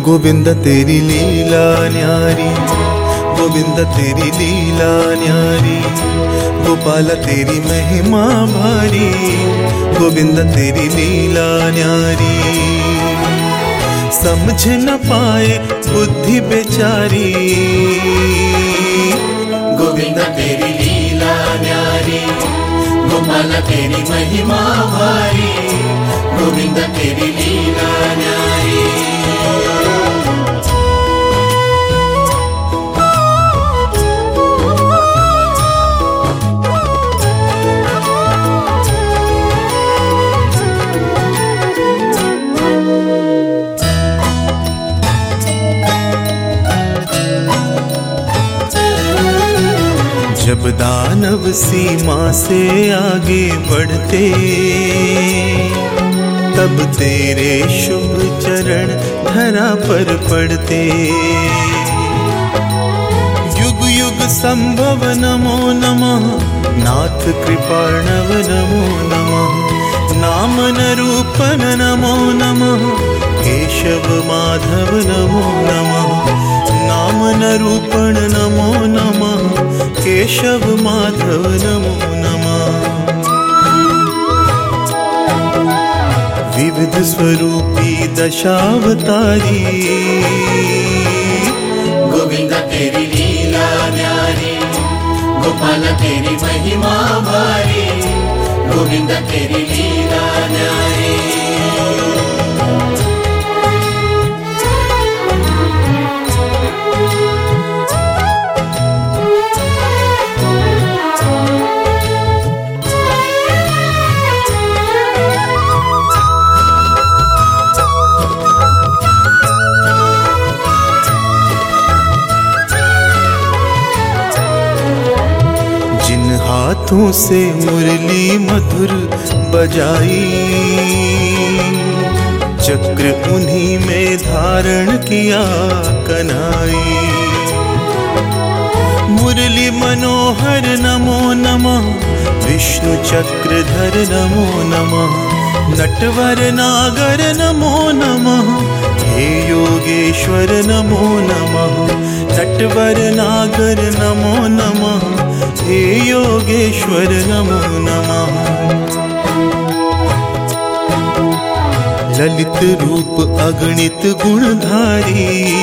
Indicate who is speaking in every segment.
Speaker 1: गोविंद तेरी लीला न्यारी, गोविंद तेरी लीला न्यारी, गोपाल तेरी महिमा भारी, गोविंद तेरी लीला न्यारी। समझ न पाए बुद्धि बेचारी,
Speaker 2: गोविंद तेरी लीला न्यारी, गोपाल तेरी महिमा भारी, गोविंद तेरी लीला न्यारी।
Speaker 1: जब दानव सीमा से आगे बढ़ते, तब तेरे शुभ चरण धरा पर पड़ते। युग युग संभव नमो नमः, नाथ कृपाणव नमो नमः। नाम न रूपन नमो नमः, केशव माधव नमो नमः। नाम न रूपण नमो नमः, केशव माधव नमो नमः। विविध स्वरूपी दशावतारी,
Speaker 2: गोविंद तेरी लीला न्यारी, गोपाल तेरी महिमा भारी, गोविंद तेरी लीला न्यारी।
Speaker 1: हाथों से मुरली मधुर बजाई, चक्र उन्हीं में धारण किया कन्हाई। मुरली मनोहर नमो नमः, विष्णु चक्रधर नमो नमः। नटवर नागर नमो नमः, हे योगेश्वर नमो नमः। नटवर नागर नमो नमः, हे योगेश्वर नमो नमः। ललित रूप अगणित गुणधारी,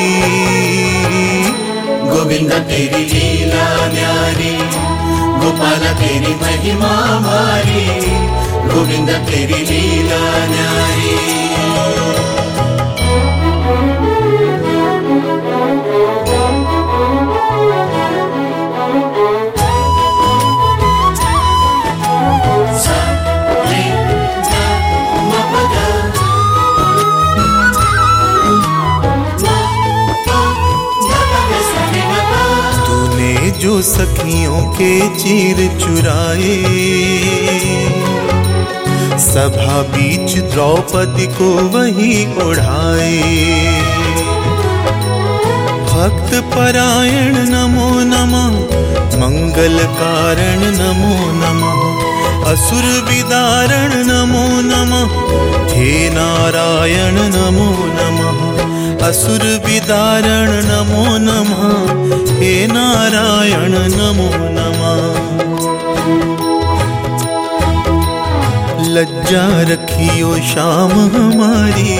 Speaker 2: गोविंद तेरी लीला न्यारी, गोपाल तेरी महिमा भारी, गोविंद तेरी लीला न्यारी।
Speaker 1: जो सखियों के चीर चुराए, सभा बीच द्रौपदी को वही ओढ़ाए। भक्त परायण नमो नमः, मंगल कारण नमो नमः। असुर विदारण नमो नमः, हे नारायण नमो नमः। असुर विदारण नमो नमः, हे नारायण नमो नमः। लज्जा रखियो शाम हमारी,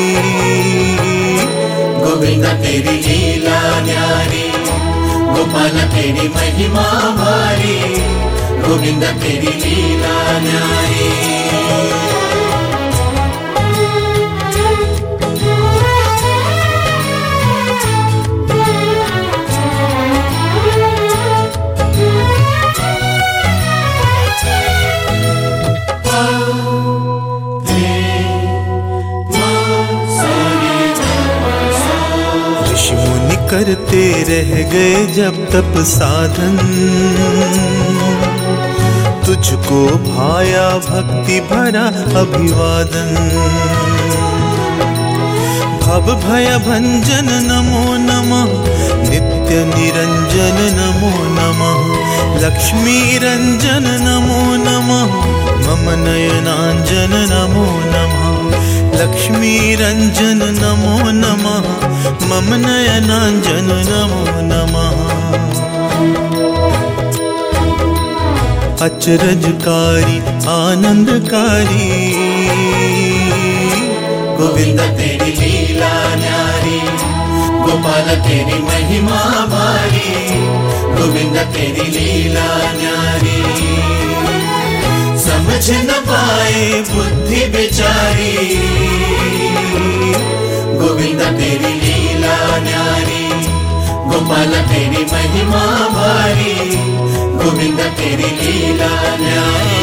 Speaker 2: गोविंद तेरी लीला न्यारी, गोपाल तेरी महिमा भारी, गोविंद तेरी लीला न्यारी।
Speaker 1: करते रह गए जब तप साधन, तुझको भाया भक्ति भरा अभिवादन। भव भय भंजन नमो नमः, नित्य निरंजन नमो नमः। लक्ष्मी रंजन नमो नमः, मम नयनांजन नमो नमः। लक्ष्मी रंजन नमो नमः, मम नयनांजन नमो नमः। अचरजकारी आनंदकारी,
Speaker 2: गोविंद तेरी लीला न्यारी, गोपाल तेरी महिमा भारी, गोविंद तेरी लीला न्यारी। समझ न पाए बुद्धि बेचारी, गोविंद तेरी लीला न्यारी, गोपाल तेरी महिमा भारी, गोविंद तेरी लीला न्यारी।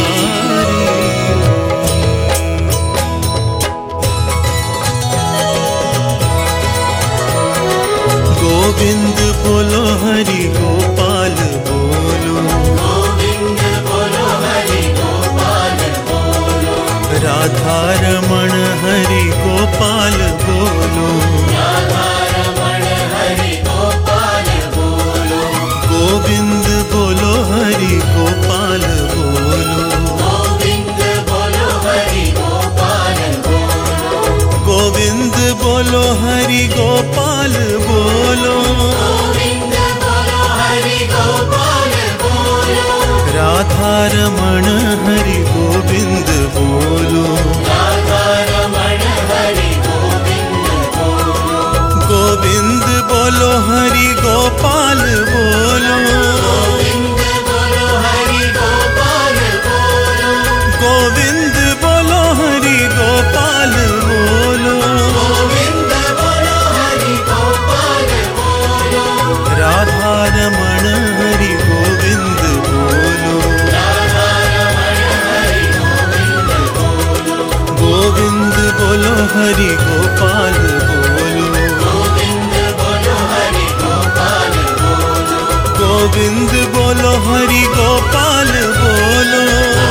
Speaker 1: गोविंद बोलो हरि गोपाल बोलो,
Speaker 2: गोविंद बोलो हरि गोपाल बोलो,
Speaker 1: राधा रमण हरि गोपाल बोलो,
Speaker 2: राधा रमण हरि गोपाल बोलो,
Speaker 1: गोविंद बोलो हरि गोपाल बोलो,
Speaker 2: गोविंद बोलो हरि गोपाल बोलो,
Speaker 1: गोविंद बोलो हरि गोपाल बोलो,
Speaker 2: गोविंद बोलो हरि गोपाल बोलो,
Speaker 1: राधा रमण हरि गोविंद बोलो,
Speaker 2: राधा रमण हरि गोविंद बोलो,
Speaker 1: गोविंद बोलो हरि गोपाल बोलो,
Speaker 2: गोविंद बोलो हरि गोपाल बोलो,
Speaker 1: गोविंद बोलो हरि गोपाल बोलो,
Speaker 2: गोविंद बोलो हरि गोपाल बोलो,
Speaker 1: राधा रमण हरि गोविंद बोलो,
Speaker 2: राधा रमण हरि गोविंद बोलो,
Speaker 1: गोविंद बोलो हरि गोपाल बोलो,
Speaker 2: गोविंद बोलो हरि गोपाल बोलो,
Speaker 1: गोविंद बोलो हरि गोपाल बोलो,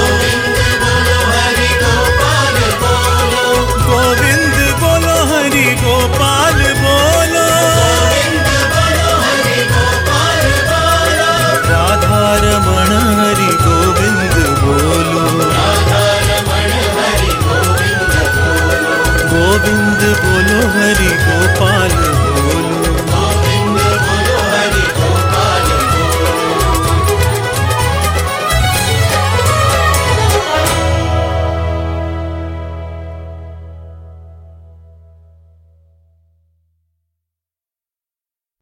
Speaker 2: गोविंद बोलो हरि गोपाल बोलो,
Speaker 1: गोविंद बोलो हरि गोपाल बोलो,
Speaker 2: गोविंद बोलो हरि गोपाल बोलो,
Speaker 1: राधा रमण हरि गोविंद बोलो,
Speaker 2: राधा रमण हरि गोविंद बोलो,
Speaker 1: गोविंद बोलो हरि